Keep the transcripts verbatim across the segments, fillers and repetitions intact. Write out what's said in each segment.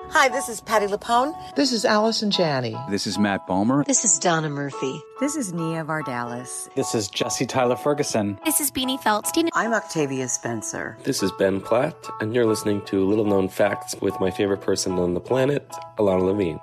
Hi, this is Patty Lapone. This is Allison Janney. This is Matt Bomer. This is Donna Murphy. This is Nia Vardalis. This is Jesse Tyler Ferguson. This is Beanie Feldstein. I'm Octavia Spencer. This is Ben Platt, and you're listening to Little Known Facts with my favorite person on the planet, Ilana Levine.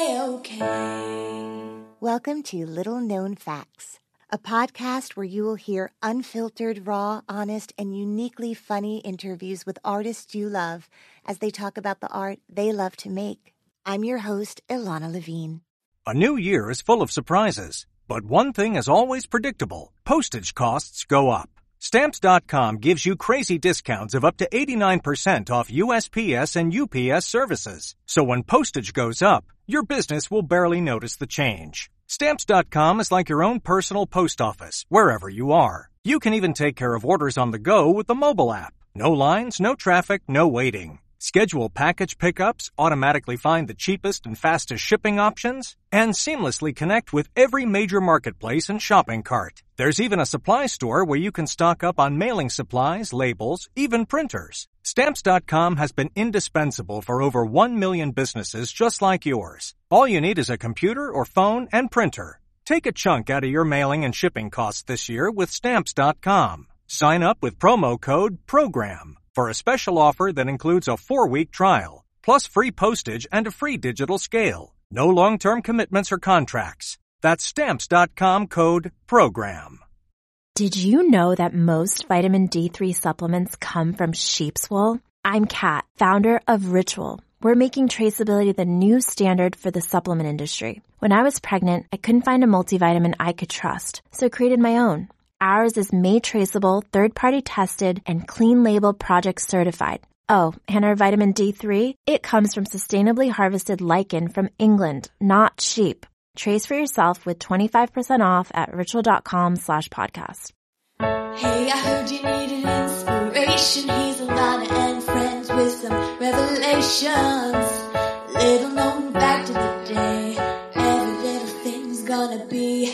A-OK. Welcome to Little Known Facts, a podcast where you will hear unfiltered, raw, honest, and uniquely funny interviews with artists you love as they talk about the art they love to make. I'm your host, Ilana Levine. A new year is full of surprises, but one thing is always predictable. Postage costs go up. Stamps dot com gives you crazy discounts of up to eighty-nine percent off U S P S and U P S services. So when postage goes up, your business will barely notice the change. Stamps dot com is like your own personal post office, wherever you are. You can even take care of orders on the go with the mobile app. No lines, no traffic, no waiting. Schedule package pickups, automatically find the cheapest and fastest shipping options, and seamlessly connect with every major marketplace and shopping cart. There's even a supply store where you can stock up on mailing supplies, labels, even printers. Stamps dot com has been indispensable for over one million businesses just like yours. All you need is a computer or phone and printer. Take a chunk out of your mailing and shipping costs this year with Stamps dot com. Sign up with promo code PROGRAM for a special offer that includes a four-week trial, plus free postage and a free digital scale. No long-term commitments or contracts. That's Stamps dot com code PROGRAM. Did you know that most vitamin D three supplements come from sheep's wool? I'm Kat, founder of Ritual. We're making traceability the new standard for the supplement industry. When I was pregnant, I couldn't find a multivitamin I could trust, so I created my own. Ours is made traceable, third-party tested, and clean label project certified. Oh, and our vitamin D three? It comes from sustainably harvested lichen from England, not sheep. Trace for yourself with twenty-five percent off at ritual.com slash podcast. Hey, I heard you needed inspiration. He's Ilana and friends with some revelations. Little known fact of the day. Every little thing's gonna be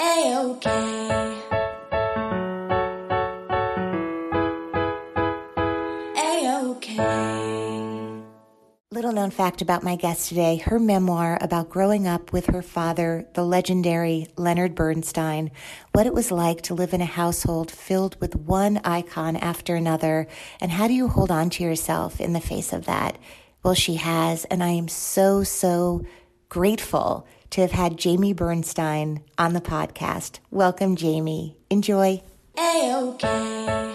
A-OK. Little known fact about my guest today, her memoir about growing up with her father, the legendary Leonard Bernstein, what it was like to live in a household filled with one icon after another, and how do you hold on to yourself in the face of that? Well, she has, and I am so, so grateful to have had Jamie Bernstein on the podcast. Welcome, Jamie. Enjoy. A-OK.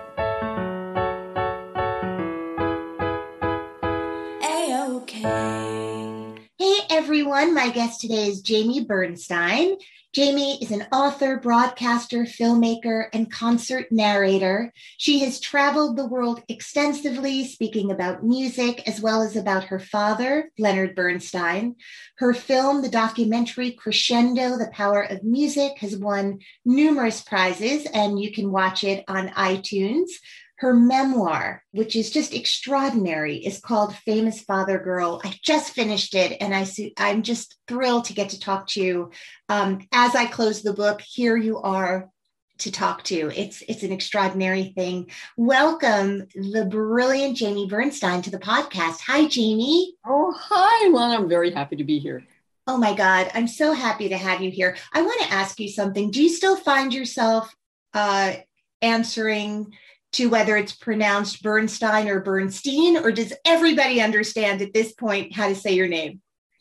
Hey everyone, my guest today is Jamie Bernstein. Jamie is an author, broadcaster, filmmaker, and concert narrator. She has traveled the world extensively, speaking about music as well as about her father, Leonard Bernstein. Her film, the documentary Crescendo, The Power of Music, has won numerous prizes, and you can watch it on iTunes. Her memoir, which is just extraordinary, is called Famous Father Girl. I just finished it, and I see, I'm just thrilled to get to talk to you. Um, as I close the book, here you are to talk to. It's, it's an extraordinary thing. Welcome the brilliant Jamie Bernstein to the podcast. Hi, Jamie. Oh, hi, Lana. I'm very happy to be here. Oh, my God. I'm so happy to have you here. I want to ask you something. Do you still find yourself uh, answering to whether it's pronounced Bernstein or Bernstein, or does everybody understand at this point how to say your name?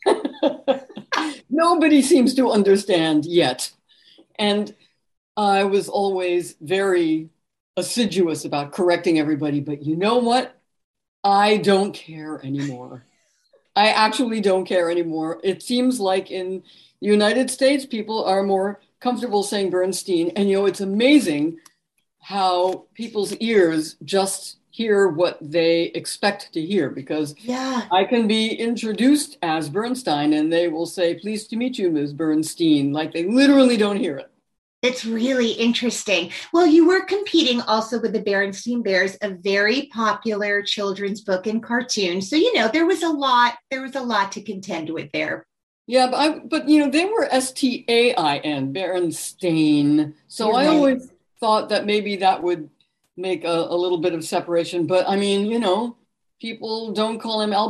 Nobody seems to understand yet. And I was always very assiduous about correcting everybody, but you know what? I don't care anymore. I actually don't care anymore. It seems like in the United States, people are more comfortable saying Bernstein. And, you know, it's amazing how people's ears just hear what they expect to hear, because yeah. I can be introduced as Bernstein and they will say, pleased to meet you, Miz Bernstein, like they literally don't hear it. It's really interesting. Well, you were competing also with the Berenstain Bears, a very popular children's book and cartoon. So, you know, there was a lot, there was a lot to contend with there. Yeah, but, I, but you know, they were S T A I N, Berenstain. So You're I right. always thought that maybe that would make a, a little bit of separation. But I mean, you know, people don't call him Albert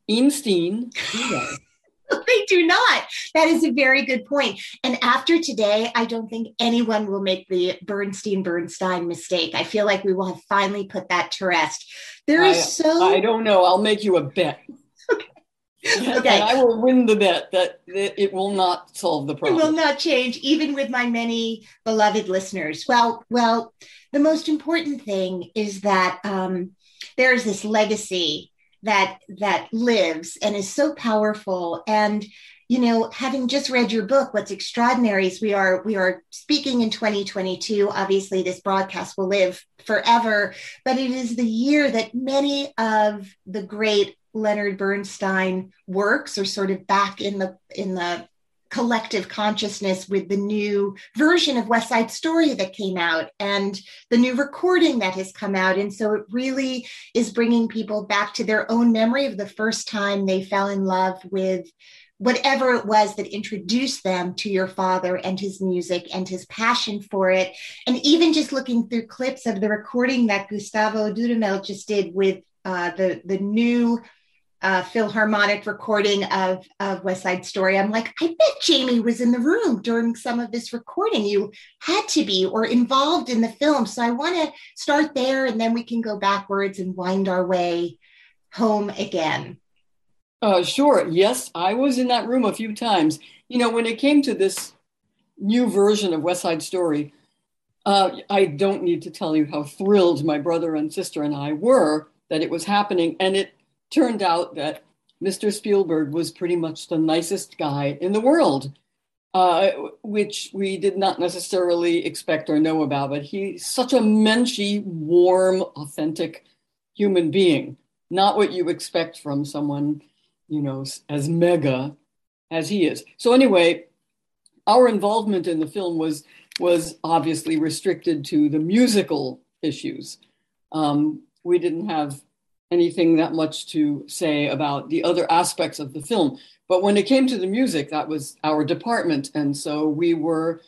Einstein, do they? They do not. That is a very good point. And after today, I don't think anyone will make the Bernstein-Bernstein mistake. I feel like we will have finally put that to rest. There is I, so... I don't know. I'll make you a bet. Okay. Okay. And I will win the bet that, that it will not solve the problem. It will not change, even with my many beloved listeners. Well, well, the most important thing is that um, there is this legacy that that lives and is so powerful. And, you know, having just read your book, what's extraordinary is we are we are speaking in twenty twenty-two. Obviously, this broadcast will live forever, but it is the year that many of the great Leonard Bernstein works are sort of back in the in the collective consciousness with the new version of West Side Story that came out and the new recording that has come out. And so it really is bringing people back to their own memory of the first time they fell in love with whatever it was that introduced them to your father and his music and his passion for it. And even just looking through clips of the recording that Gustavo Dudamel just did with uh, the, the new Uh, Philharmonic recording of, of West Side Story. I'm like, I bet Jamie was in the room during some of this recording. You had to be, or involved in the film. So I want to start there, and then we can go backwards and wind our way home again. Uh, sure. Yes, I was in that room a few times. You know, when it came to this new version of West Side Story, uh, I don't need to tell you how thrilled my brother and sister and I were that it was happening. And it turned out that Mister Spielberg was pretty much the nicest guy in the world, uh, which we did not necessarily expect or know about. But he's such a menschy, warm, authentic human being, not what you expect from someone, you know, as mega as he is. So anyway, our involvement in the film was was obviously restricted to the musical issues. Um, we didn't have anything that much to say about the other aspects of the film. But when it came to the music, that was our department. And so we were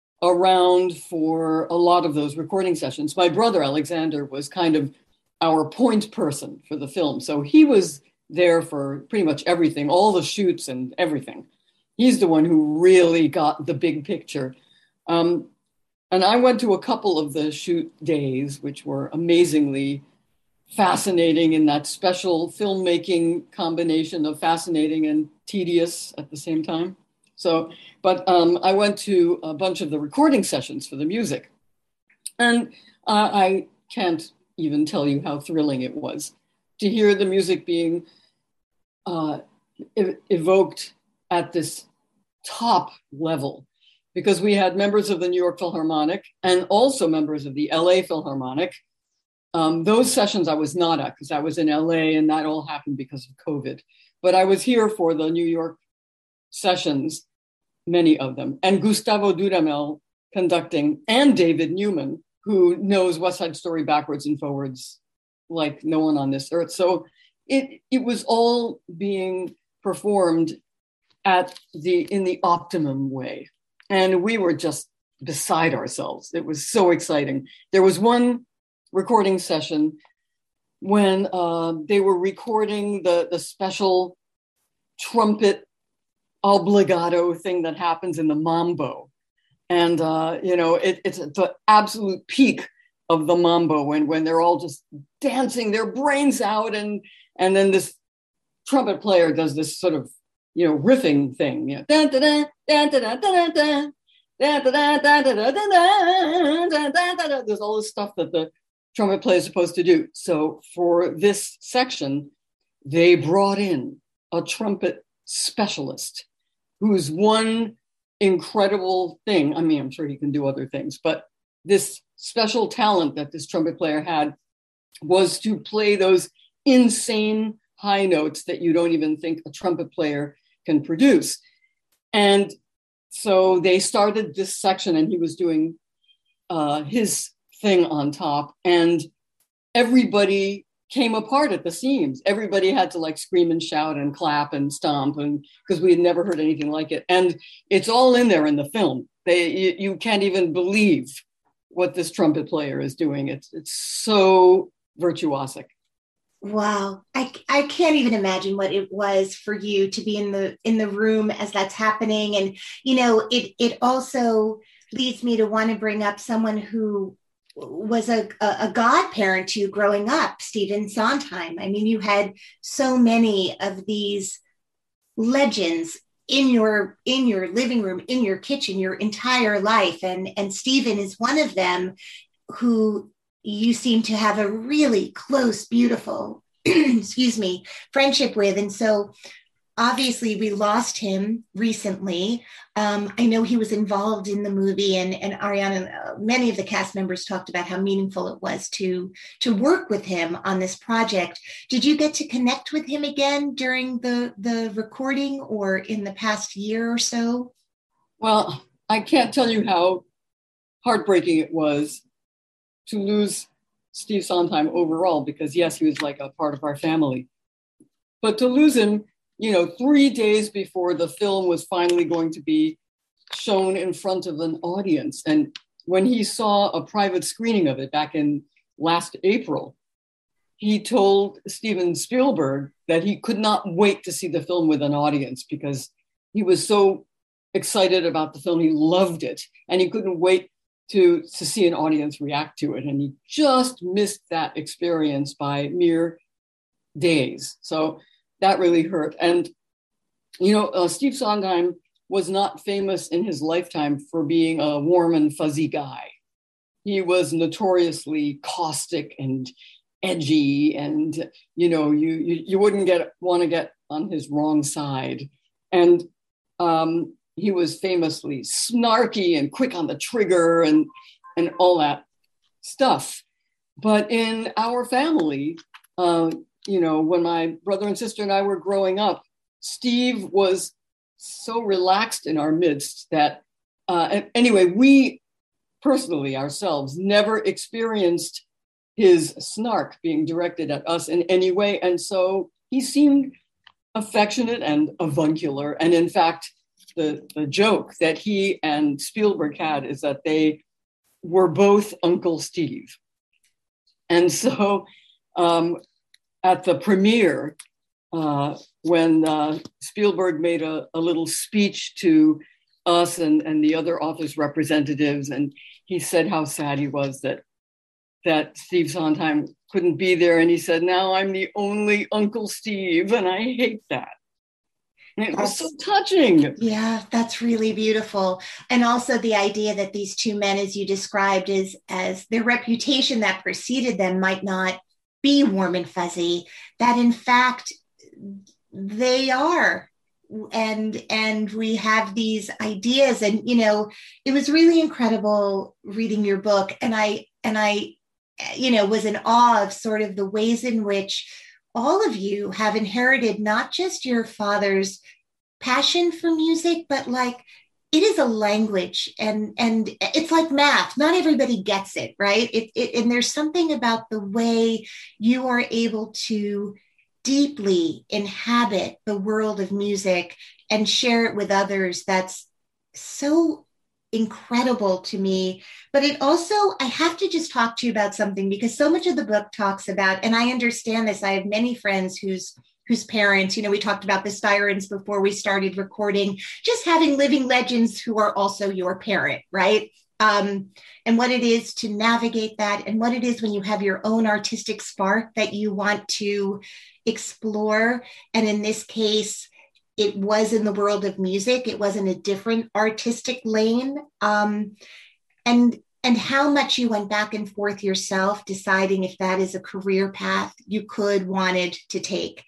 around for a lot of those recording sessions. My brother, Alexander, was kind of our point person for the film. So he was there for pretty much everything, all the shoots and everything. He's the one who really got the big picture. Um, and I went to a couple of the shoot days, which were amazingly fascinating in that special filmmaking combination of fascinating and tedious at the same time. So, but um, I went to a bunch of the recording sessions for the music. And uh, I can't even tell you how thrilling it was to hear the music being uh, ev- evoked at this top level, because we had members of the New York Philharmonic and also members of the L A Philharmonic. Um, those sessions I was not at because I was in L A and that all happened because of COVID. But I was here for the New York sessions, many of them, and Gustavo Dudamel conducting, and David Newman, who knows West Side Story backwards and forwards like no one on this earth. So it it was all being performed at the in the optimum way. And we were just beside ourselves. It was so exciting. There was one recording session when uh, they were recording the, the special trumpet obligato thing that happens in the mambo. And, uh, you know, it, it's the absolute peak of the mambo when, when they're all just dancing their brains out. And, and then this trumpet player does this sort of, you know, riffing thing. You know, da, da, da, da, da, da, da, da, da, da, da, da, da. There's all this stuff that the trumpet player is supposed to do. So for this section, they brought in a trumpet specialist who's one incredible thing. I mean, I'm sure he can do other things, but this special talent that this trumpet player had was to play those insane high notes that you don't even think a trumpet player can produce. And so they started this section and he was doing uh, his thing on top, and everybody came apart at the seams. Everybody had to like scream and shout and clap and stomp, and because we had never heard anything like it. And it's all in there in the film. They you, you can't even believe what this trumpet player is doing. It's it's so virtuosic. Wow. I, I can't even imagine what it was for you to be in the in the room as that's happening. And, you know, it it also leads me to want to bring up someone who was a, a, a godparent to you growing up, Stephen Sondheim. I mean, you had so many of these legends in your in your living room, in your kitchen, your entire life. And, and Stephen is one of them who you seem to have a really close, beautiful, excuse me, friendship with. And so obviously we lost him recently. Um, I know he was involved in the movie, and, and Ariana, uh, many of the cast members talked about how meaningful it was to, to work with him on this project. Did you get to connect with him again during the, the recording or in the past year or so? Well, I can't tell you how heartbreaking it was to lose Steve Sondheim overall, because yes, he was like a part of our family. But to lose him, you know, three days before the film was finally going to be shown in front of an audience. And when he saw a private screening of it back in last April, he told Steven Spielberg that he could not wait to see the film with an audience because he was so excited about the film. He loved it, and he couldn't wait to, to see an audience react to it. And he just missed that experience by mere days. So that really hurt. And, you know, uh, Steve Sondheim was not famous in his lifetime for being a warm and fuzzy guy. He was notoriously caustic and edgy, and, you know, you you, you wouldn't get want to get on his wrong side. And um, he was famously snarky and quick on the trigger and, and all that stuff. But in our family, uh, you know, when my brother and sister and I were growing up, Steve was so relaxed in our midst that, uh, anyway, we personally ourselves never experienced his snark being directed at us in any way. And so he seemed affectionate and avuncular. And in fact, the, the joke that he and Spielberg had is that they were both Uncle Steve. And so um, at the premiere, uh, when uh, Spielberg made a, a little speech to us and, and the other office representatives, and he said how sad he was that that Steve Sondheim couldn't be there. And he said, now I'm the only Uncle Steve, and I hate that. And it was so touching. Yeah, that's really beautiful. And also the idea that these two men, as you described, is as their reputation that preceded them might not be warm and fuzzy, that in fact they are. And and we have these ideas. And, you know, it was really incredible reading your book. And I and I, you know, was in awe of sort of the ways in which all of you have inherited not just your father's passion for music, but like it is a language, and and it's like math. Not everybody gets it, right? It, it and there's something about the way you are able to deeply inhabit the world of music and share it with others that's so incredible to me. But it also, I have to just talk to you about something, because so much of the book talks about, and I understand this, I have many friends whose whose parents, you know, we talked about the Styrens before we started recording, just having living legends who are also your parent, right? Um, and what it is to navigate that, and what it is when you have your own artistic spark that you want to explore. And in this case, it was in the world of music. It was in a different artistic lane. Um, and and how much you went back and forth yourself, deciding if that is a career path you could, wanted to take.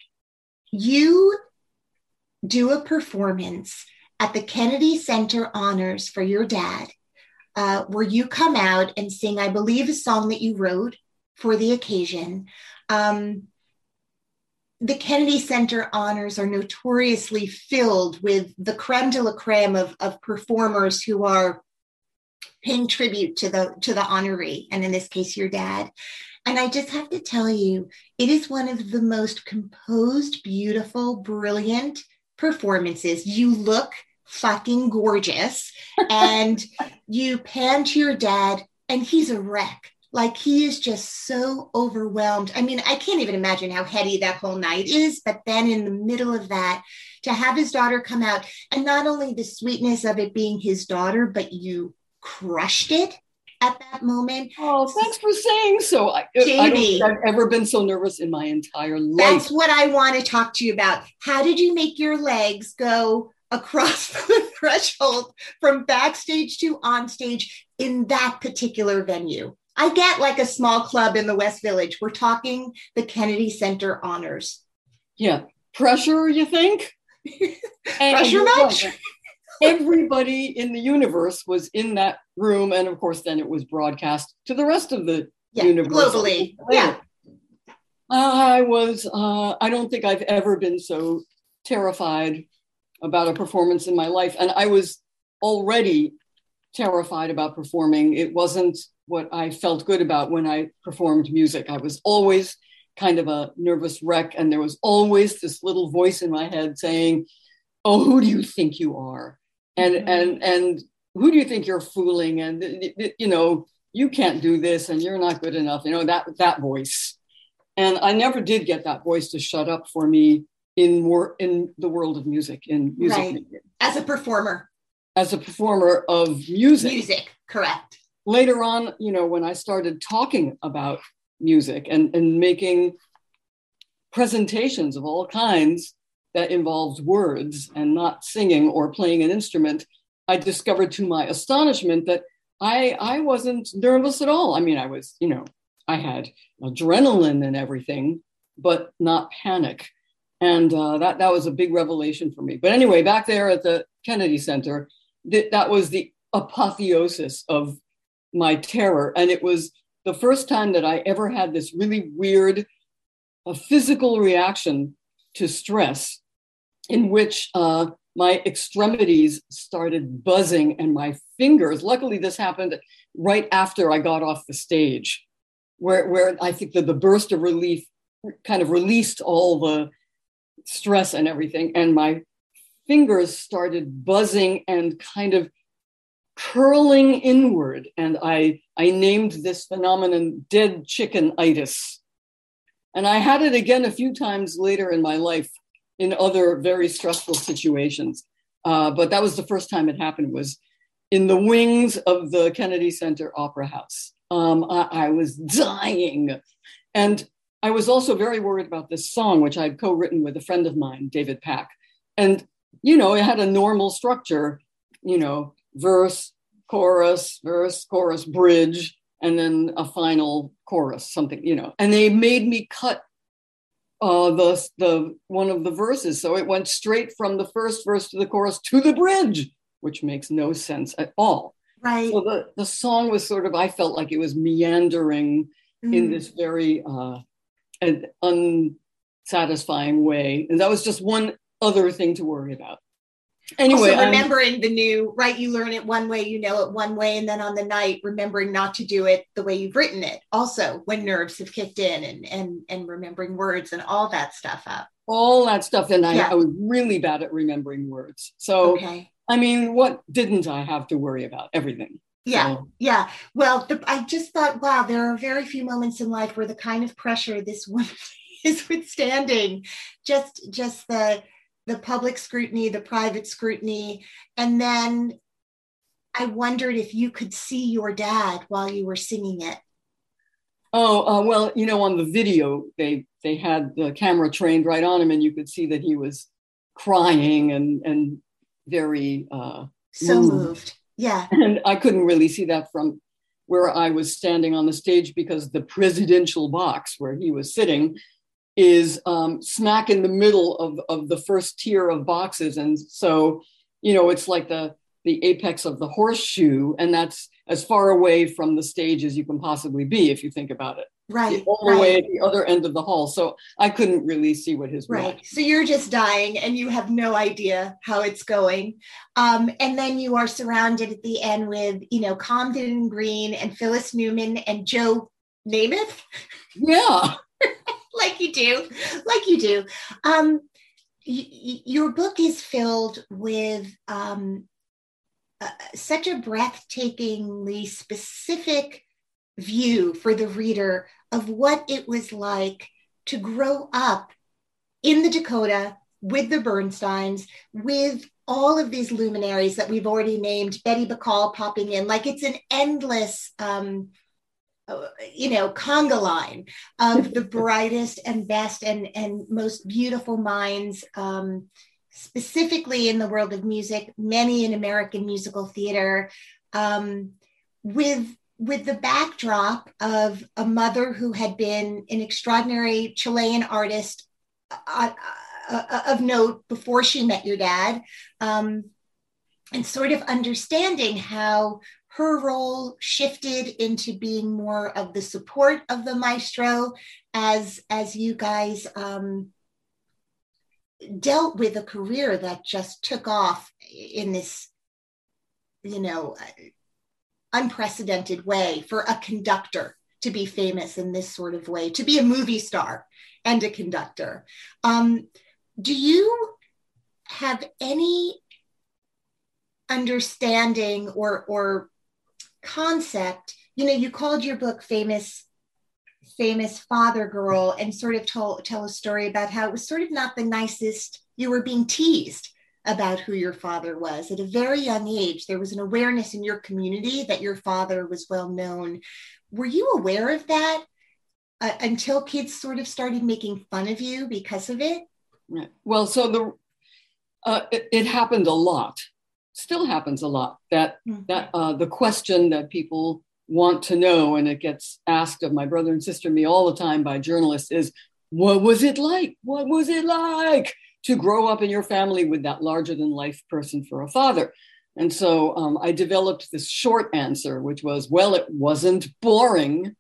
You do a performance at the Kennedy Center Honors for your dad, uh, where you come out and sing, I believe, a song that you wrote for the occasion. Um, the Kennedy Center Honors are notoriously filled with the creme de la creme of, of performers who are paying tribute to the to the honoree, and in this case, your dad. And I just have to tell you, it is one of the most composed, beautiful, brilliant performances. You look fucking gorgeous, and you pan to your dad, and he's a wreck. Like he is just so overwhelmed. I mean, I can't even imagine how heady that whole night is, but then in the middle of that, to have his daughter come out, and not only the sweetness of it being his daughter, but you crushed it at that moment. Oh, thanks for saying so. I, I don't think I've ever been so nervous in my entire life. That's what I want to talk to you about. How did you make your legs go across the threshold from backstage to onstage in that particular venue? I get like a small club in the West Village. We're talking the Kennedy Center Honors. Yeah. Pressure, you think? Pressure much? Everybody in the universe was in that room. And of course, then it was broadcast to the rest of the yeah, universe. Globally. Yeah. I was, uh, I don't think I've ever been so terrified about a performance in my life. And I was already terrified about performing. It wasn't what I felt good about when I performed music. I was always kind of a nervous wreck. And there was always this little voice in my head saying, oh, who do you think you are? And, mm-hmm. and, and who do you think you're fooling? And, you know, you can't do this and you're not good enough. You know, that, that voice. And I never did get that voice to shut up for me in wor- in the world of music, in music right. making. As a performer. As a performer of music. Music, correct. Later on, you know, when I started talking about music and, and making presentations of all kinds that involved words and not singing or playing an instrument, I discovered to my astonishment that I, I wasn't nervous at all. I mean, I was, you know, I had adrenaline and everything, but not panic. And uh, that, that was a big revelation for me. But anyway, back there at the Kennedy Center, th- that was the apotheosis of my terror. And it was the first time that I ever had this really weird uh, physical reaction to stress, in which uh, my extremities started buzzing and my fingers, luckily this happened right after I got off the stage, where, where I think that the burst of relief kind of released all the stress and everything. And my fingers started buzzing and kind of curling inward. And I, I named this phenomenon dead chicken-itis. And I had it again a few times later in my life in other very stressful situations. Uh, but that was the first time it happened, was in the wings of the Kennedy Center Opera House. Um, I, I was dying. And I was also very worried about this song, which I'd co-written with a friend of mine, David Pack. And, you know, it had a normal structure, you know, verse, chorus, verse, chorus, bridge, and then a final chorus, something, you know. And they made me cut uh, the, the one of the verses. So it went straight from the first verse to the chorus to the bridge, which makes no sense at all. Right. So the, the song was sort of, I felt like it was meandering mm. in this very uh, an unsatisfying way. And that was just one other thing to worry about. Anyway, also remembering I'm, the new, right? You learn it one way, you know it one way, and then on the night, remembering not to do it the way you've written it. Also, when nerves have kicked in, and and and remembering words and all that stuff up. All that stuff, and I, yeah. I was really bad at remembering words. So, okay. I mean, what didn't I have to worry about? Everything. Yeah, so. yeah. Well, the, I just thought, wow, there are very few moments in life where the kind of pressure this woman is withstanding, just just the. the public scrutiny, the private scrutiny. And then I wondered if you could see your dad while you were singing it. Oh, uh, well, you know, on the video, they they had the camera trained right on him, and you could see that he was crying and, and very uh, so moved. moved. Yeah. And I couldn't really see that from where I was standing on the stage, because the presidential box where he was sitting is um, smack in the middle of, of the first tier of boxes. And so, you know, it's like the, the apex of the horseshoe, and that's as far away from the stage as you can possibly be, if you think about it. Right. All the right. way at the other end of the hall. So I couldn't really see what his Right. reaction. So you're just dying and you have no idea how it's going. Um, and then you are surrounded at the end with, you know, Comden Green and Phyllis Newman and Joe Namath. Yeah. Like you do, like you do. Um, y- y- your book is filled with um, uh, such a breathtakingly specific view for the reader of what it was like to grow up in the Dakota with the Bernsteins, with all of these luminaries that we've already named, Betty Bacall popping in, like it's an endless, um, you know, conga line of the brightest and best and, and most beautiful minds, um, specifically in the world of music, many in American musical theater, um, with, with the backdrop of a mother who had been an extraordinary Chilean artist uh, uh, of note before she met your dad, um, and sort of understanding how her role shifted into being more of the support of the maestro as, as you guys um, dealt with a career that just took off in this, you know, unprecedented way for a conductor to be famous in this sort of way, to be a movie star and a conductor. Um, do you have any understanding or, or concept, you know, you called your book famous famous Father Girl, and sort of told tell a story about how it was sort of not the nicest, you were being teased about who your father was at a very young age. There was an awareness in your community that your father was well known. Were you aware of that uh, until kids sort of started making fun of you because of it? Right. Well, so the uh, it, it happened a lot. Still happens a lot, that mm-hmm. that uh, the question that people want to know, and it gets asked of my brother and sister and me all the time by journalists, is what was it like? What was it like to grow up in your family with that larger than life person for a father? And so um, I developed this short answer, which was, well, it wasn't boring.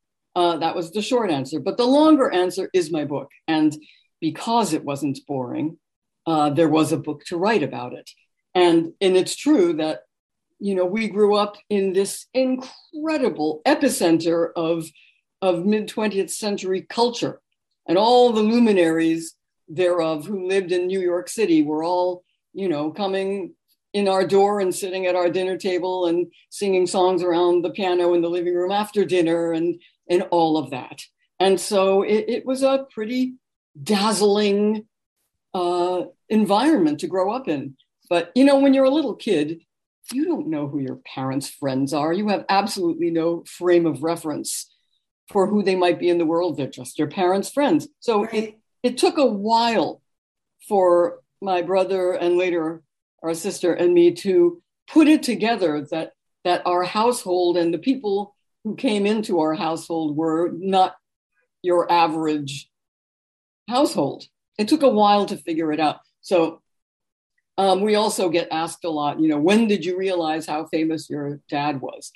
Uh, that was the short answer. But the longer answer is my book. And because it wasn't boring, uh, there was a book to write about it. And, and it's true that, you know, we grew up in this incredible epicenter of, of mid-twentieth century culture. And all the luminaries thereof who lived in New York City were all, you know, coming in our door and sitting at our dinner table and singing songs around the piano in the living room after dinner and, and all of that. And so it, it was a pretty dazzling uh, environment to grow up in. But, you know, when you're a little kid, you don't know who your parents' friends are. You have absolutely no frame of reference for who they might be in the world. They're just your parents' friends. So right. it, it took a while for my brother and later our sister and me to put it together that, that our household and the people who came into our household were not your average household. It took a while to figure it out. So Um, we also get asked a lot, you know, when did you realize how famous your dad was?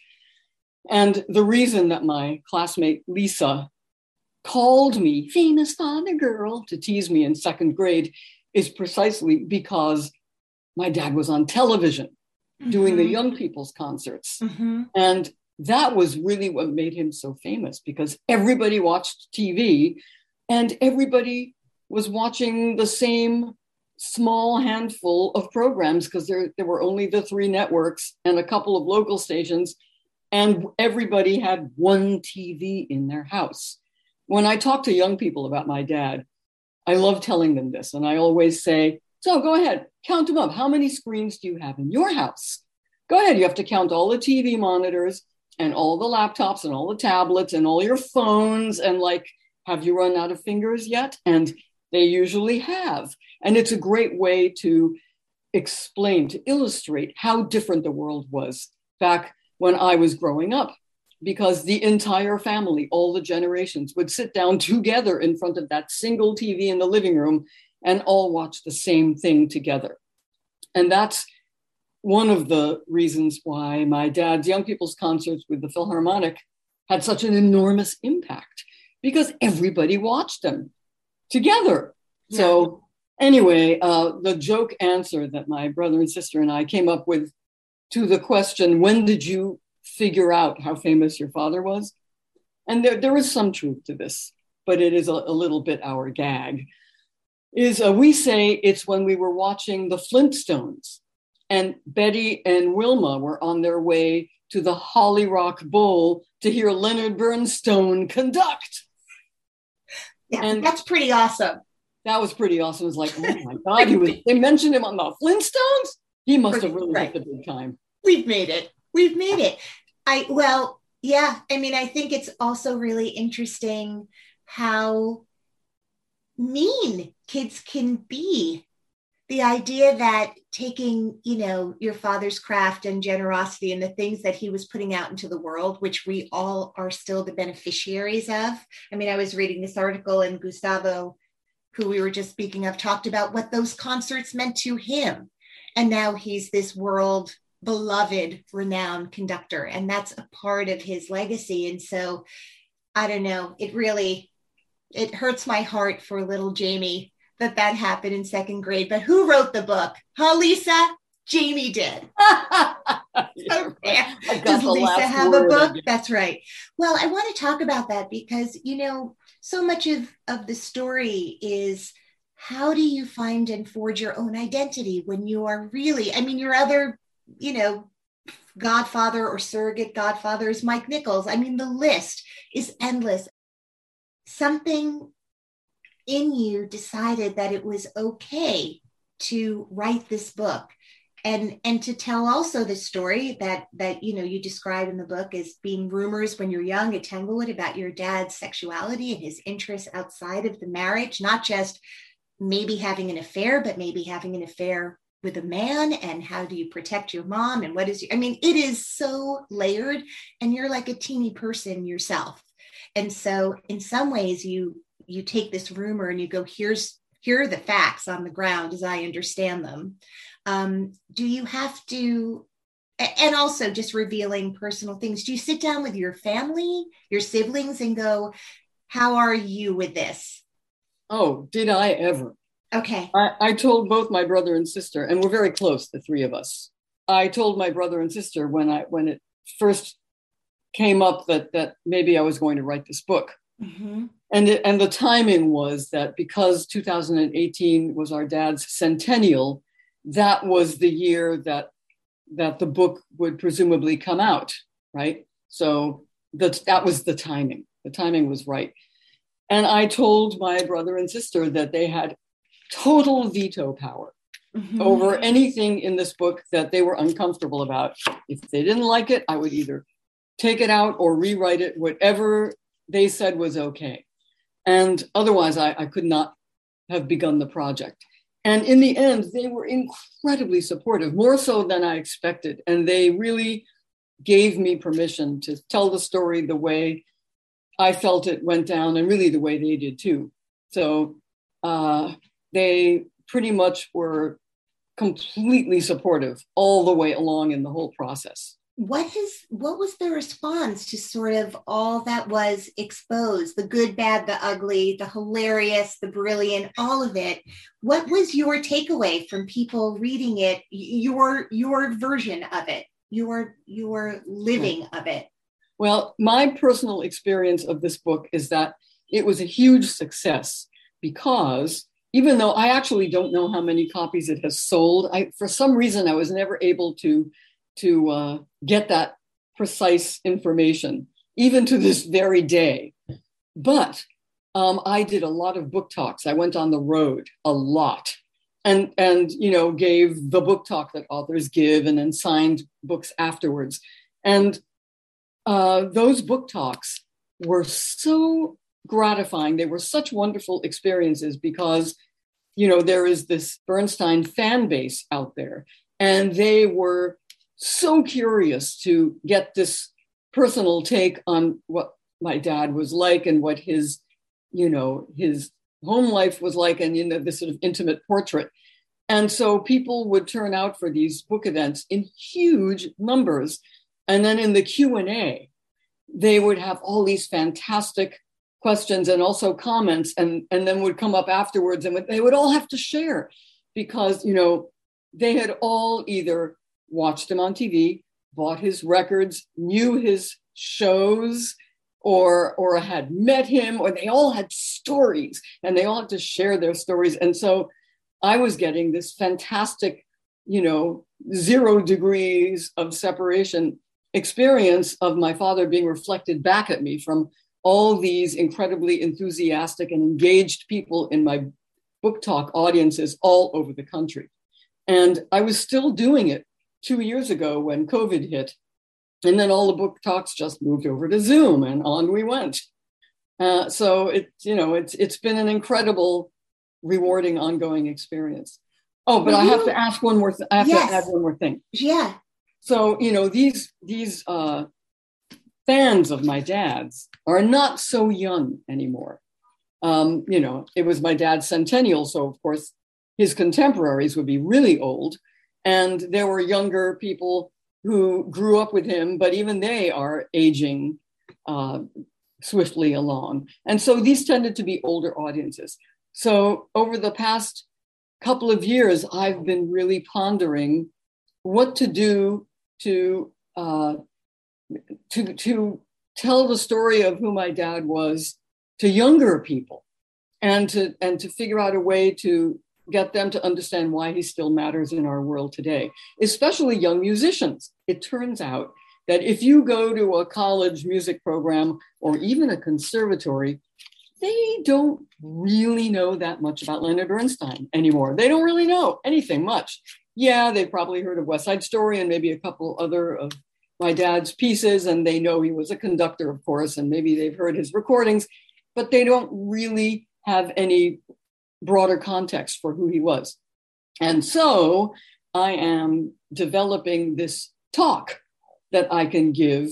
And the reason that my classmate Lisa called me famous father girl to tease me in second grade is precisely because my dad was on television mm-hmm. doing the young people's concerts. Mm-hmm. And that was really what made him so famous, because everybody watched T V and everybody was watching the same small handful of programs, because there, there were only the three networks and a couple of local stations, and everybody had one T V in their house. When I talk to young people about my dad, I love telling them this, and I always say, so go ahead, count them up. How many screens do you have in your house? Go ahead, you have to count all the T V monitors and all the laptops and all the tablets and all your phones, and like, have you run out of fingers yet? And they usually have. And it's a great way to explain, to illustrate how different the world was back when I was growing up, because the entire family, all the generations, would sit down together in front of that single T V in the living room and all watch the same thing together. And that's one of the reasons why my dad's young people's concerts with the Philharmonic had such an enormous impact, because everybody watched them together. Yeah. So anyway, uh, the joke answer that my brother and sister and I came up with to the question, when did you figure out how famous your father was? And there, there is some truth to this, but it is a, a little bit our gag, is uh, we say it's when we were watching the Flintstones and Betty and Wilma were on their way to the Holly Rock Bowl to hear Leonard Bernstein conduct. Yeah, and that's pretty awesome. That was pretty awesome. It was like, oh my God, he was, they mentioned him on the Flintstones. He must have really right. hit the big time. We've made it. We've made it. I, well, yeah. I mean, I think it's also really interesting how mean kids can be. The idea that taking, you know, your father's craft and generosity and the things that he was putting out into the world, which we all are still the beneficiaries of. I mean, I was reading this article and Gustavo, who we were just speaking of, talked about what those concerts meant to him. And now he's this world beloved, renowned conductor. And that's a part of his legacy. And so, I don't know, it really, it hurts my heart for little Jamie that that happened in second grade. But who wrote the book? Huh, Lisa? Jamie did. Yeah, yeah. right. Does Lisa have word, a book? That's right. Well, I want to talk about that because, you know, so much of, of the story is how do you find and forge your own identity when you are really, I mean, your other, you know, godfather or surrogate godfather is Mike Nichols. I mean, the list is endless. Something in you decided that it was okay to write this book and and to tell also the story that that you know you describe in the book as being rumors when you're young at Tanglewood about your dad's sexuality and his interests outside of the marriage, not just maybe having an affair, but maybe having an affair with a man, and how do you protect your mom, and what is your, I mean, it is so layered, and you're like a teeny person yourself. And so in some ways you you take this rumor and you go, here's here are the facts on the ground as I understand them. Um, do you have to, and also just revealing personal things, do you sit down with your family, your siblings, and go, how are you with this? Oh, did I ever? Okay. I, I told both my brother and sister, and we're very close, the three of us. I told my brother and sister when I when it first came up that that maybe I was going to write this book. Mm-hmm. And, it, and the timing was that because two thousand eighteen was our dad's centennial, that was the year that that the book would presumably come out, right? So that that was the timing. The timing was right. And I told my brother and sister that they had total veto power mm-hmm. over anything in this book that they were uncomfortable about. If they didn't like it, I would either take it out or rewrite it, whatever they said was okay. And otherwise, I, I could not have begun the project. And in the end, they were incredibly supportive, more so than I expected. And they really gave me permission to tell the story the way I felt it went down, and really the way they did too. So uh, they pretty much were completely supportive all the way along in the whole process. What has what was the response to sort of all that was exposed, the good, bad, the ugly, the hilarious, the brilliant, all of it? What was your takeaway from people reading it, your your version of it, your your living of it? Well, my personal experience of this book is that it was a huge success because even though I actually don't know how many copies it has sold, I for some reason I was never able to to uh, get that precise information, even to this very day. But um, I did a lot of book talks. I went on the road a lot and, and, you know, gave the book talk that authors give and then signed books afterwards. And uh, those book talks were so gratifying. They were such wonderful experiences because, you know, there is this Bernstein fan base out there, and they were so curious to get this personal take on what my dad was like and what his, you know, his home life was like, and, you know, this sort of intimate portrait. And so people would turn out for these book events in huge numbers. And then in the Q and A, they would have all these fantastic questions and also comments, and, and then would come up afterwards, and they would all have to share because, you know, they had all either watched him on T V, bought his records, knew his shows, or or had met him, or they all had stories, and they all had to share their stories. And so I was getting this fantastic, you know, zero degrees of separation experience of my father being reflected back at me from all these incredibly enthusiastic and engaged people in my book talk audiences all over the country. And I was still doing it two years ago when COVID hit. And then all the book talks just moved over to Zoom, and on we went. Uh, so it, you know, it's it's been an incredible, rewarding, ongoing experience. Oh, but I have to ask one more. Th- I have Yes. to add one more thing. Yeah. So you know, these these uh, fans of my dad's are not so young anymore. Um, you know, it was my dad's centennial, so of course his contemporaries would be really old, and there were younger people who grew up with him, but even they are aging uh, swiftly along. And so these tended to be older audiences. So over the past couple of years, I've been really pondering what to do to uh, to to tell the story of who my dad was to younger people, and to and to figure out a way to get them to understand why he still matters in our world today, especially young musicians. It turns out that if you go to a college music program or even a conservatory, they don't really know that much about Leonard Bernstein anymore. They don't really know anything much. Yeah, they've probably heard of West Side Story and maybe a couple other of my dad's pieces, and they know he was a conductor, of course, and maybe they've heard his recordings, but they don't really have any broader context for who he was. And so I am developing this talk that I can give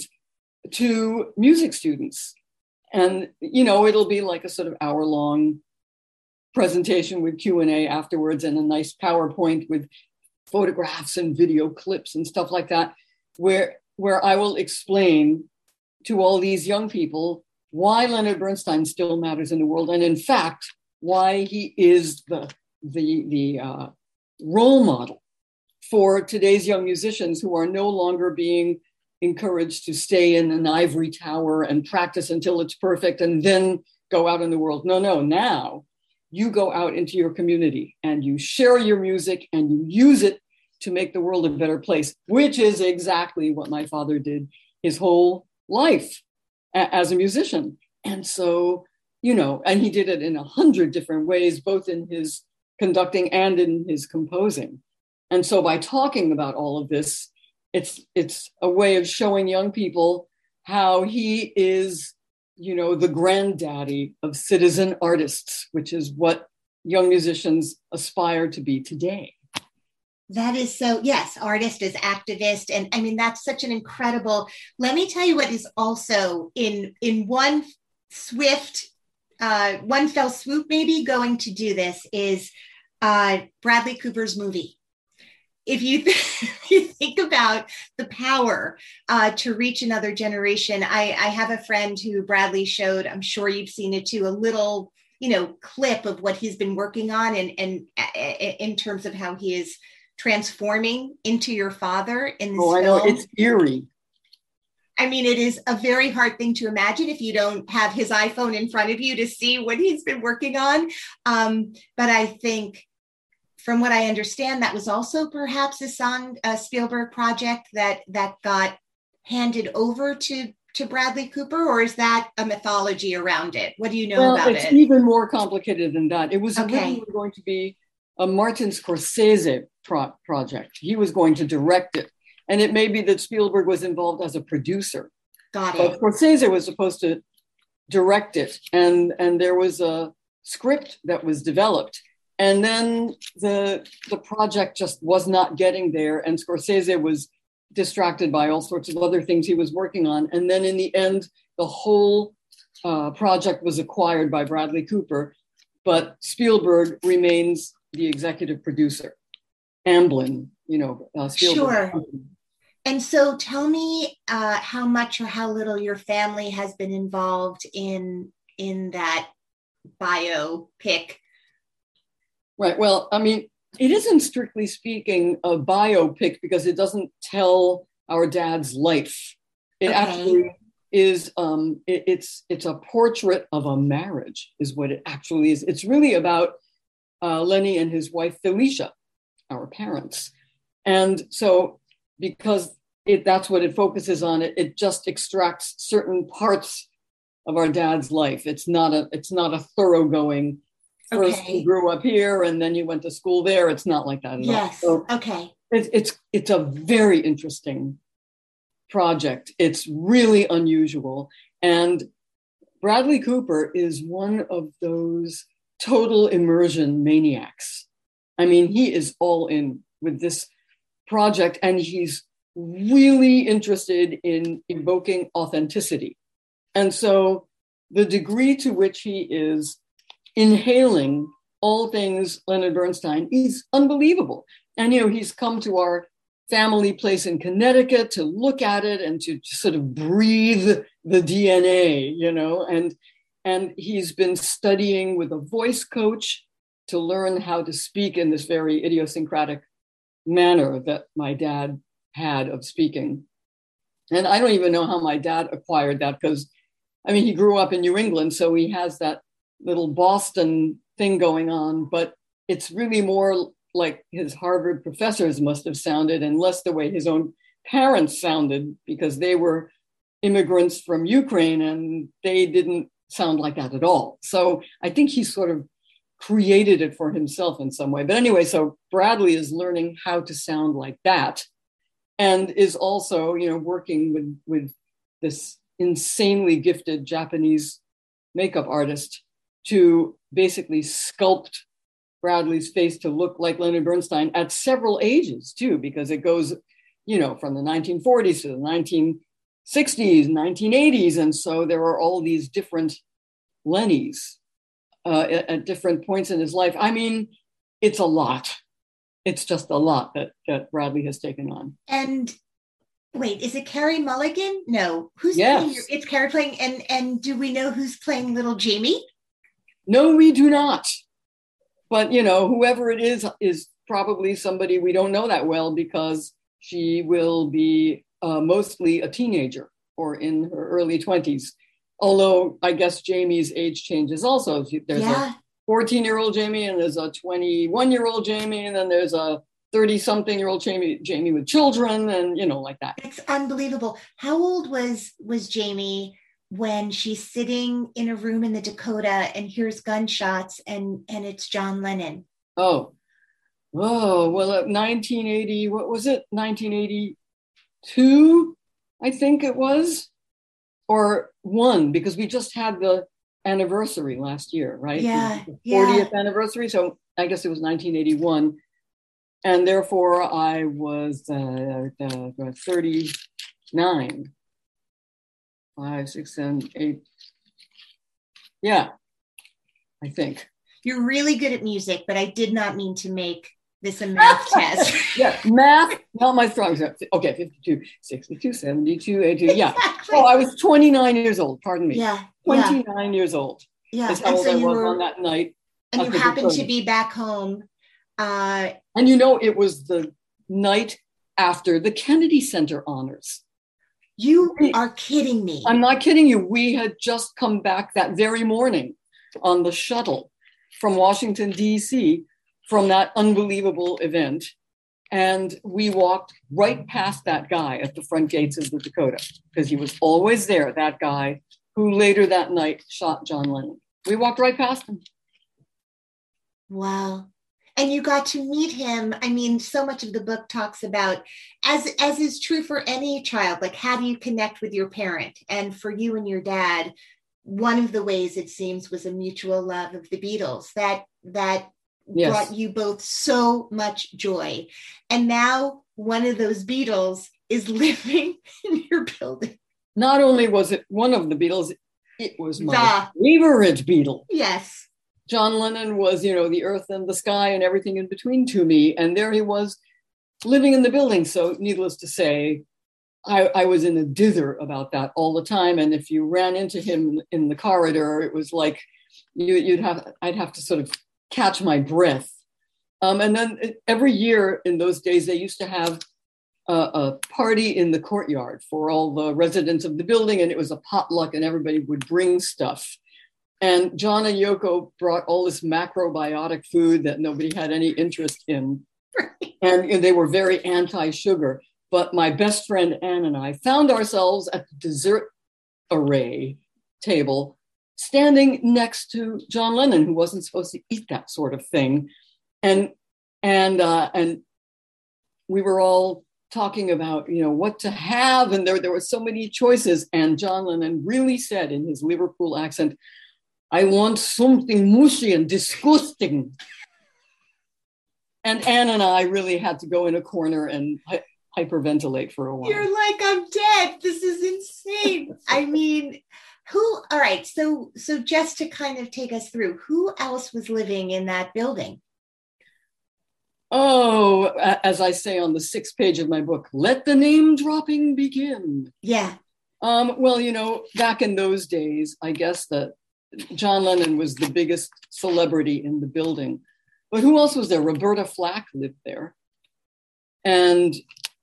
to music students. And, you know, it'll be like a sort of hour long presentation with Q and A afterwards, and a nice PowerPoint with photographs and video clips and stuff like that, where, where I will explain to all these young people why Leonard Bernstein still matters in the world. And in fact, why he is the, the, the uh, role model for today's young musicians who are no longer being encouraged to stay in an ivory tower and practice until it's perfect and then go out in the world. No, no, now you go out into your community and you share your music and you use it to make the world a better place, which is exactly what my father did his whole life a- as a musician. And so, you know, and he did it in a hundred different ways, both in his conducting and in his composing. And so by talking about all of this, it's it's a way of showing young people how he is, you know, the granddaddy of citizen artists, which is what young musicians aspire to be today. That is so, yes, artist as activist. And I mean, that's such an incredible, let me tell you what is also in, in one swift, uh, one fell swoop, maybe going to do this is uh, Bradley Cooper's movie. If you, th- if you think about the power uh, to reach another generation, I, I have a friend who Bradley showed, I'm sure you've seen it too, a little, you know, clip of what he's been working on, and, and uh, in terms of how he is transforming into your father in this oh, I film. know, it's eerie. I mean, it is a very hard thing to imagine if you don't have his iPhone in front of you to see what he's been working on. Um, but I think, from what I understand, that was also perhaps a Son, a Spielberg project that that got handed over to, to Bradley Cooper, or is that a mythology around it? What do you know well, about it's it? even more complicated than that. It was Okay. originally going to be a Martin Scorsese pro- project. He was going to direct it. And it may be that Spielberg was involved as a producer. Got But it. Scorsese was supposed to direct it. And, and there was a script that was developed. And then the, the project just was not getting there. And Scorsese was distracted by all sorts of other things he was working on. And then in the end, the whole uh, project was acquired by Bradley Cooper. But Spielberg remains the executive producer. Amblin, you know, uh, Spielberg. Sure. And so tell me uh, how much or how little your family has been involved in, in that biopic. Right. Well, I mean, it isn't strictly speaking a biopic because it doesn't tell our dad's life. It Okay. actually is, um, it, it's it's a portrait of a marriage is what it actually is. It's really about uh, Lenny and his wife, Felicia, our parents. And so because it that's what it focuses on. It, it just extracts certain parts of our dad's life. It's not a it's not a thoroughgoing. First, Okay. you grew up here, and then you went to school there. It's not like that at Yes. all. So Okay. it, it's it's a very interesting project. It's really unusual, and Bradley Cooper is one of those total immersion maniacs. I mean, he is all in with this project, and he's really interested in evoking authenticity. And so the degree to which he is inhaling all things Leonard Bernstein is unbelievable. And, you know, he's come to our family place in Connecticut to look at it and to sort of breathe the D N A, you know, and, and he's been studying with a voice coach to learn how to speak in this very idiosyncratic manner that my dad had of speaking. And I don't even know how my dad acquired that, because, I mean, he grew up in New England, so he has that little Boston thing going on, but it's really more like his Harvard professors must have sounded, and less the way his own parents sounded, because they were immigrants from Ukraine and they didn't sound like that at all. So I think he sort of created it for himself in some way. But anyway, so Bradley is learning how to sound like that, and is also, you know, working with, with this insanely gifted Japanese makeup artist to basically sculpt Bradley's face to look like Leonard Bernstein at several ages too, because it goes, you know, from the nineteen forties to the nineteen sixties, nineteen eighties. And so there are all these different Lennys uh, at, at different points in his life. I mean, it's a lot. It's just a lot that, that Bradley has taken on. And wait, is it Carey Mulligan? No. Who's Yes. playing? It's Carey playing. And, and do we know who's playing little Jamie? No, we do not. But, you know, whoever it is, is probably somebody we don't know that well, because she will be uh, mostly a teenager or in her early twenties. Although I guess Jamie's age changes also. There's Yeah. a fourteen-year-old Jamie, and there's a twenty-one-year-old Jamie, and then there's a thirty-something-year-old Jamie, Jamie with children, and, you know, like that. It's unbelievable. How old was was Jamie when she's sitting in a room in the Dakota and hears gunshots and and it's John Lennon? Oh, oh, well, at nineteen eighty, what was it? nineteen eighty-two, I think it was, or one, because we just had the anniversary last year, right? Yeah, The yeah. fortieth anniversary. So I guess it was nineteen eighty-one. And therefore I was uh, uh, thirty-nine. Five, six, seven, eight. Yeah, I think. You're really good at music, but I did not mean to make this a math test. Yeah, math, not my strong suit. Okay, fifty-two, sixty-two, seventy-two, eighty-two. Yeah. Exactly. Oh, I was twenty-nine years old, pardon me. Yeah, yeah, twenty-nine years old yeah. is how And old so I you was were, on that night. and at you the happened to Dakota. be back home. Uh, And you know, it was the night after the Kennedy Center honors. you are kidding me. I'm not kidding you. We had just come back that very morning on the shuttle from Washington, D C, from that unbelievable event. And we walked right past that guy at the front gates of the Dakota, because he was always there, that guy who later that night shot John Lennon. We walked right past him. Wow. And you got to meet him. I mean, so much of the book talks about, as as is true for any child, like, how do you connect with your parent? And for you and your dad, one of the ways, it seems, was a mutual love of the Beatles that that Yes. brought you both so much joy. And now one of those Beatles is living in your building. Not only was it one of the Beatles, it was my The- favorite Beatle. Yes. John Lennon was, you know, the earth and the sky and everything in between to me. And there he was living in the building. So needless to say, I, I was in a dither about that all the time. And if you ran into him in the corridor, it was like you, you'd have, I'd have to sort of catch my breath. Um, and then every year in those days, they used to have a, a party in the courtyard for all the residents of the building. And it was a potluck and everybody would bring stuff. And John and Yoko brought all this macrobiotic food that nobody had any interest in. And, and they were very anti-sugar. but my best friend Anne and I found ourselves at the dessert array table, standing next to John Lennon, who wasn't supposed to eat that sort of thing. And and uh, and we were all talking about, you know, what to have. And there, there were so many choices. And John Lennon really said in his Liverpool accent, "I want something mushy and disgusting." And Anne and I really had to go in a corner and hy- hyperventilate for a while. You're like, I'm dead. This is insane. I mean, who, all right. So, so just to kind of take us through, who else was living in that building? Oh, as I say on the sixth page of my book, let the name dropping begin. Yeah. Um, well, you know, back in those days, I guess that John Lennon was the biggest celebrity in the building. But who else was there? Roberta Flack lived there. And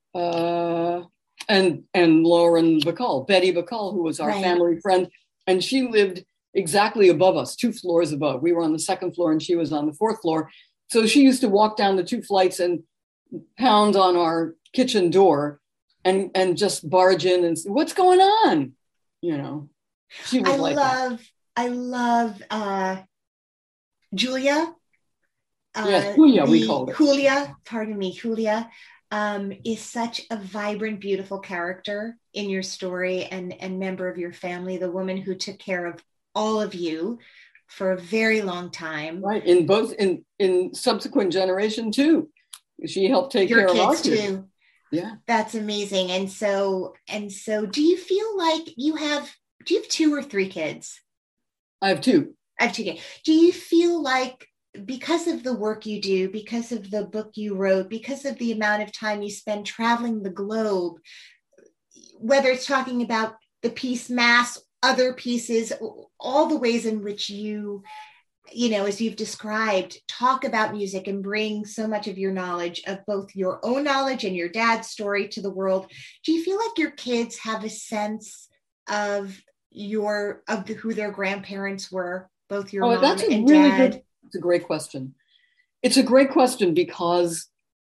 uh, and and Lauren Bacall, Betty Bacall, who was our right. family friend. And she lived exactly above us, two floors above. We were on the second floor and she was on the fourth floor. So she used to walk down the two flights and pound on our kitchen door and, and just barge in and say, "What's going on?" You know, she was I like love, that. I love uh, Julia. Uh, yes, Julia, the, we called her. Julia, pardon me, Julia um, is such a vibrant, beautiful character in your story and, and member of your family, the woman who took care of all of you for a very long time. Right, in both, in, in subsequent generation too. She helped take your care kids of our kids too. Yeah. That's amazing. And so, and so do you feel like you have, do you have two or three kids? I have two. I have two kids. Do you feel like, because of the work you do, because of the book you wrote, because of the amount of time you spend traveling the globe, whether it's talking about the piece Mass, other pieces, all the ways in which you, you know, as you've described, talk about music and bring so much of your knowledge of both your own knowledge and your dad's story to the world, do you feel like your kids have a sense of your, of the, who their grandparents were, both your oh, mom that's a and really dad? Good, it's a great question. It's a great question because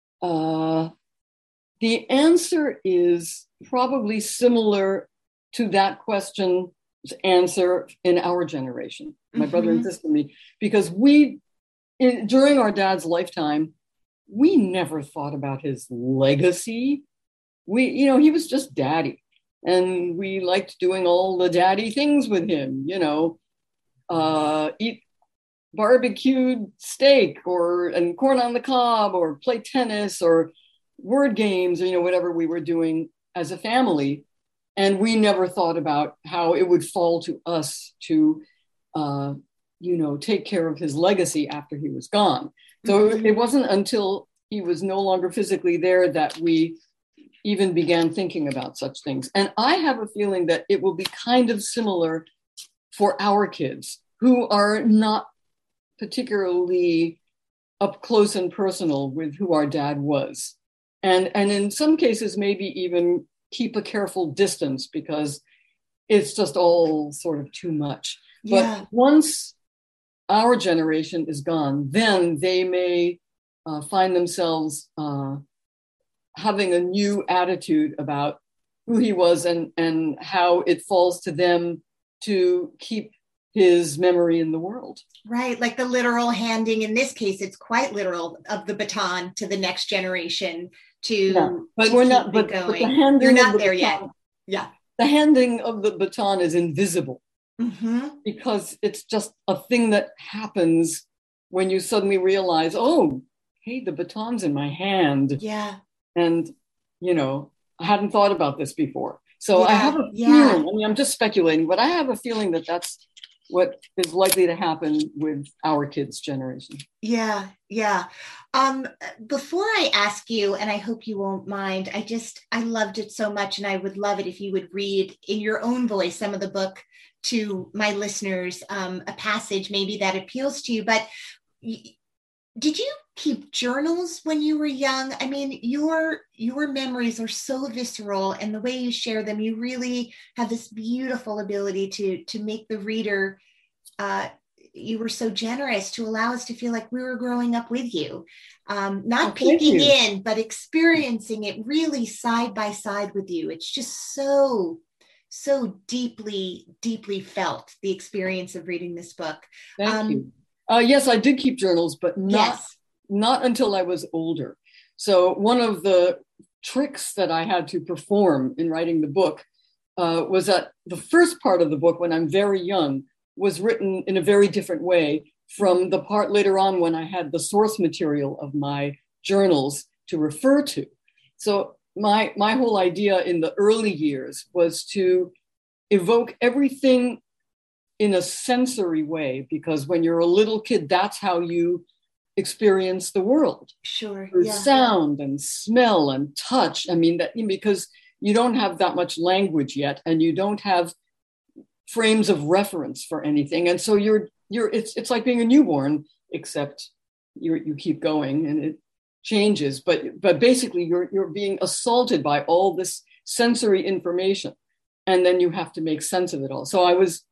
uh, the answer is probably similar to that question's answer in our generation, my mm-hmm. brother and sister and me, because we, in, during our dad's lifetime, we never thought about his legacy. We, you know, he was just daddy, and we liked doing all the daddy things with him, you know, uh, eat barbecued steak or and corn on the cob or play tennis or word games or, you know, whatever we were doing as a family. And we never thought about how it would fall to us to, uh, you know, take care of his legacy after he was gone. So mm-hmm. it wasn't until he was no longer physically there that we even began thinking about such things. And I have a feeling that it will be kind of similar for our kids who are not particularly up close and personal with who our dad was. And, and in some cases, maybe even keep a careful distance because it's just all sort of too much. Yeah. But once our generation is gone, then they may uh, find themselves uh, having a new attitude about who he was and, and how it falls to them to keep his memory in the world. Right, like the literal handing, in this case, it's quite literal, of the baton to the next generation to, yeah, but to we're keep not, but, it going. But the handing You're not the there baton, yet. Yeah. The handing of the baton is invisible mm-hmm. because it's just a thing that happens when you suddenly realize, oh, hey, the baton's in my hand. Yeah. And, you know, I hadn't thought about this before. So yeah, I have a yeah. feeling, I mean, I'm just speculating, but I have a feeling that that's what is likely to happen with our kids' generation. Yeah, yeah. Um, before I ask you, and I hope you won't mind, I just, I loved it so much, and I would love it if you would read in your own voice some of the book to my listeners, um, a passage maybe that appeals to you. But y- did you keep journals when you were young? I mean, your your memories are so visceral, and the way you share them, you really have this beautiful ability to to make the reader uh, you were so generous to allow us to feel like we were growing up with you. Um, not Oh, thank peeking you. in, but experiencing it really side by side with you. It's just so, so deeply, deeply felt, the experience of reading this book. Thank Um, you. Uh, yes, I did keep journals, but not, Yes. not until I was older. So one of the tricks that I had to perform in writing the book uh, was that the first part of the book, when I'm very young, was written in a very different way from the part later on when I had the source material of my journals to refer to. So my, my whole idea in the early years was to evoke everything in a sensory way, because when you're a little kid, that's how you experience the world. Sure. Through Yeah. sound and smell and touch. I mean, that because you don't have that much language yet, and you don't have frames of reference for anything. And so you're you're it's it's like being a newborn, except you you keep going and it changes. But but basically you're you're being assaulted by all this sensory information, and then you have to make sense of it all. So I was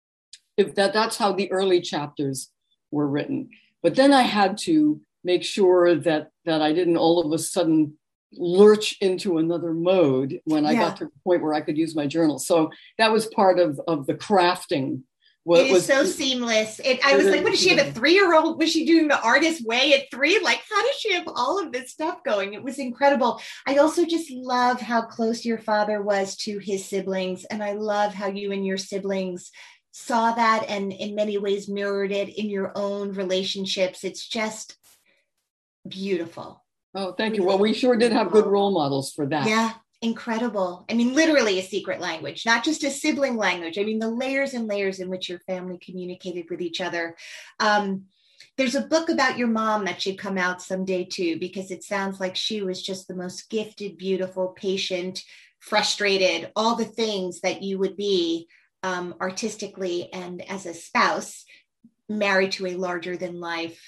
if that that's how the early chapters were written. But then I had to make sure that that I didn't all of a sudden lurch into another mode when I Yeah. got to the point where I could use my journal. So that was part of, of the crafting. What It is was so seamless. It, I was like, what does she have, a three-year-old? Was she doing the artist way at three? Like, how does she have all of this stuff going? It was incredible. I also just love how close your father was to his siblings. And I love how you and your siblings saw that and in many ways mirrored it in your own relationships. It's just beautiful. Oh, thank you. Well, we sure did have good role models for that. Yeah, incredible. I mean, literally a secret language, not just a sibling language. I mean, the layers and layers in which your family communicated with each other. Um, there's a book about your mom that should come out someday too, because it sounds like she was just the most gifted, beautiful, patient, frustrated, all the things that you would be um, artistically and as a spouse, married to a larger than life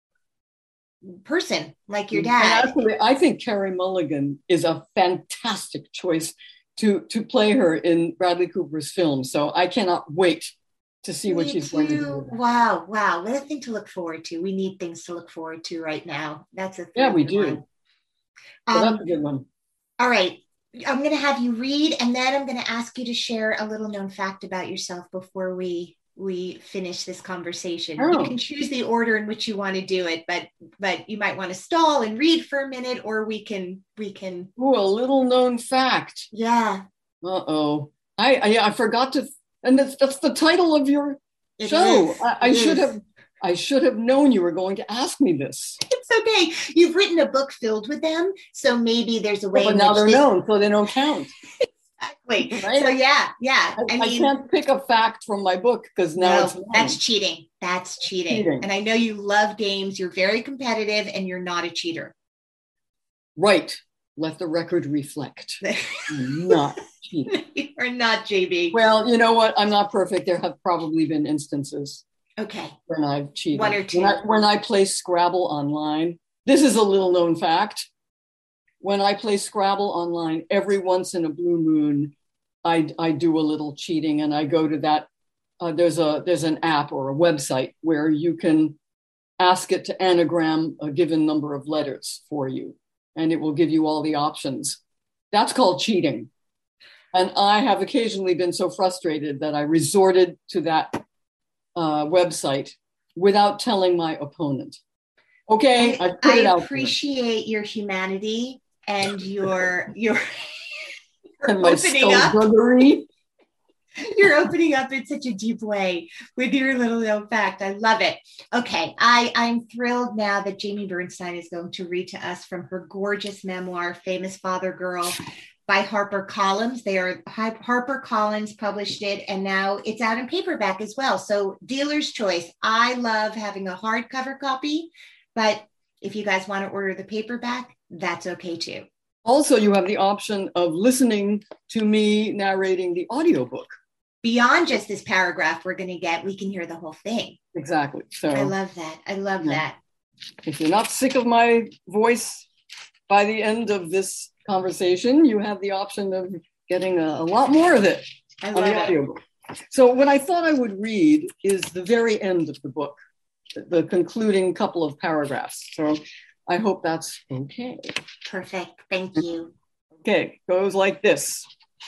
person like your dad. And actually, I think Carey Mulligan is a fantastic choice to to play her in Bradley Cooper's film. So I cannot wait to see what Me she's going to too. do. Wow, wow. What a thing to look forward to. We need things to look forward to right now. That's a Yeah, we good do. one. So Um, that's a good one. all right. I'm going to have you read, and then I'm going to ask you to share a little known fact about yourself before we we finish this conversation. Oh. You can choose the order in which you want to do it, but but you might want to stall and read for a minute, or we can we can Ooh, a little known fact. yeah. Uh-oh. I, I I forgot to, and that's that's the title of your It show. is. I, I It should is. have I should have known you were going to ask me this. It's okay. You've written a book filled with them, so maybe there's a way. But in now which they're this- known, so they don't count. Exactly. Right? So yeah, yeah. I, I I mean, can't pick a fact from my book because now no, it's known. that's cheating. That's cheating. Cheating. And I know you love games. You're very competitive, and you're not a cheater. Right. Let the record reflect. I'm not cheating. You're not, J B. Well, you know what? I'm not perfect. There have probably been instances Okay. when I've cheated. One or two. When I, when I play Scrabble online, this is a little known fact. When I play Scrabble online, every once in a blue moon, I, I do a little cheating, and I go to that. Uh, there's a there's an app or a website where you can ask it to anagram a given number of letters for you, and it will give you all the options. That's called cheating. And I have occasionally been so frustrated that I resorted to that uh, website without telling my opponent. Okay, I, I put it I out appreciate your humanity and your your, there. your And my opening up. skullduggery. You're opening up in such a deep way with your little known fact. I love it. Okay, I, I'm thrilled now that Jamie Bernstein is going to read to us from her gorgeous memoir, Famous Father Girl, by HarperCollins. They are HarperCollins published it, and now it's out in paperback as well. So dealer's choice. I love having a hardcover copy, but if you guys want to order the paperback, that's okay too. Also, you have the option of listening to me narrating the audiobook. Beyond just this paragraph we're going to get, we can hear the whole thing. Exactly. So I love that. I love Yeah. that. if you're not sick of my voice by the end of this conversation, you have the option of getting a, a lot more of it I on love the it. audiobook. So what I thought I would read is the very end of the book, the concluding couple of paragraphs. So I hope that's okay. Perfect. Thank you. Okay, goes like this.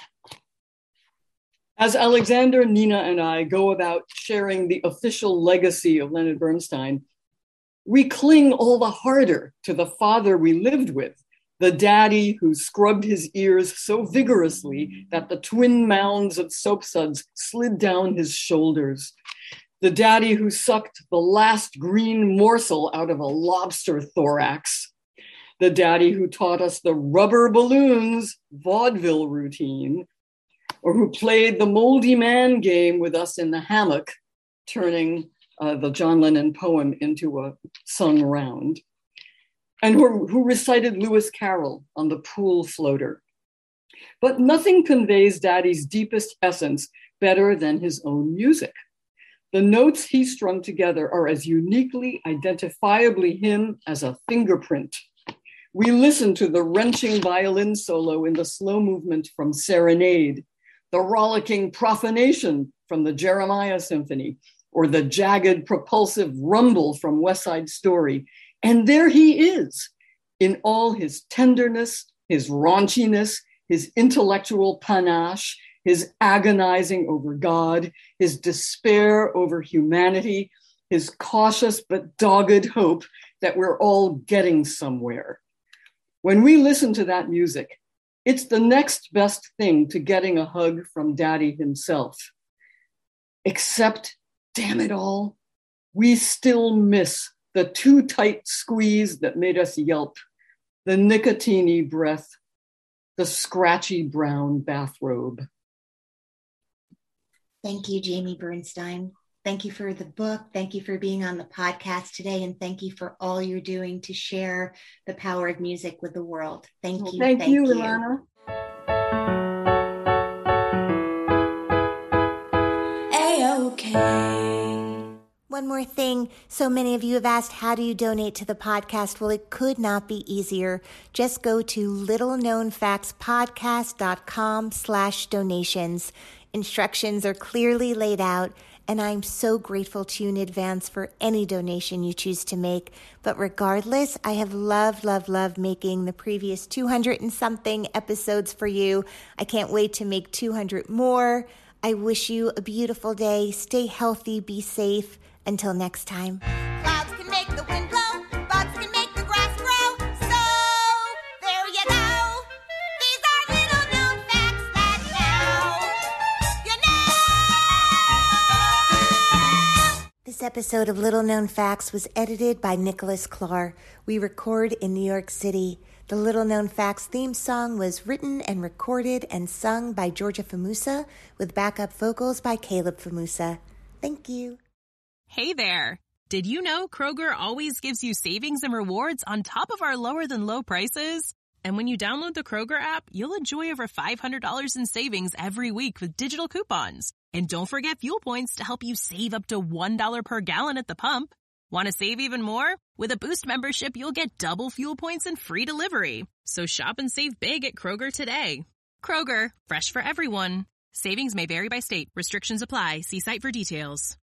As Alexander, Nina, and I go about sharing the official legacy of Leonard Bernstein, we cling all the harder to the father we lived with, the daddy who scrubbed his ears so vigorously that the twin mounds of soapsuds slid down his shoulders, the daddy who sucked the last green morsel out of a lobster thorax, the daddy who taught us the rubber balloons vaudeville routine, or who played the moldy man game with us in the hammock, turning uh, the John Lennon poem into a sung round, and who, who recited Lewis Carroll on the pool floater. But nothing conveys Daddy's deepest essence better than his own music. The notes he strung together are as uniquely identifiably him as a fingerprint. We listen to the wrenching violin solo in the slow movement from Serenade, the rollicking profanation from the Jeremiah Symphony, or the jagged propulsive rumble from West Side Story. And there he is, in all his tenderness, his raunchiness, his intellectual panache, his agonizing over God, his despair over humanity, his cautious but dogged hope that we're all getting somewhere. When we listen to that music, it's the next best thing to getting a hug from Daddy himself. Except, damn it all, we still miss the too tight squeeze that made us yelp, the nicotine-y breath, the scratchy brown bathrobe. Thank you, Jamie Bernstein. Thank you for the book. Thank you for being on the podcast today. And thank you for all you're doing to share the power of music with the world. Thank Well, you. thank, thank you, you, Ilana. A-okay. One more thing. So many of you have asked, how do you donate to the podcast? Well, it could not be easier. Just go to littleknownfactspodcast.com slash donations. Instructions are clearly laid out, and I'm so grateful to you in advance for any donation you choose to make. But regardless, I have loved, loved, loved making the previous two hundred and something episodes for you. I can't wait to make two hundred more. I wish you a beautiful day. Stay healthy, be safe. Until next time. Clouds can make the wind blow, bugs can make the grass grow. So, there you go. These are little known facts that now you know. This episode of Little Known Facts was edited by Nicholas Clark. We record in New York City. The Little Known Facts theme song was written and recorded and sung by Georgia Famusa with backup vocals by Caleb Famusa. Thank you. Hey there. Did you know Kroger always gives you savings and rewards on top of our lower than low prices? And when you download the Kroger app, you'll enjoy over five hundred dollars in savings every week with digital coupons. And don't forget fuel points to help you save up to one dollar per gallon at the pump. Want to save even more? With a Boost membership, you'll get double fuel points and free delivery. So shop and save big at Kroger today. Kroger, fresh for everyone. Savings may vary by state. Restrictions apply. See site for details.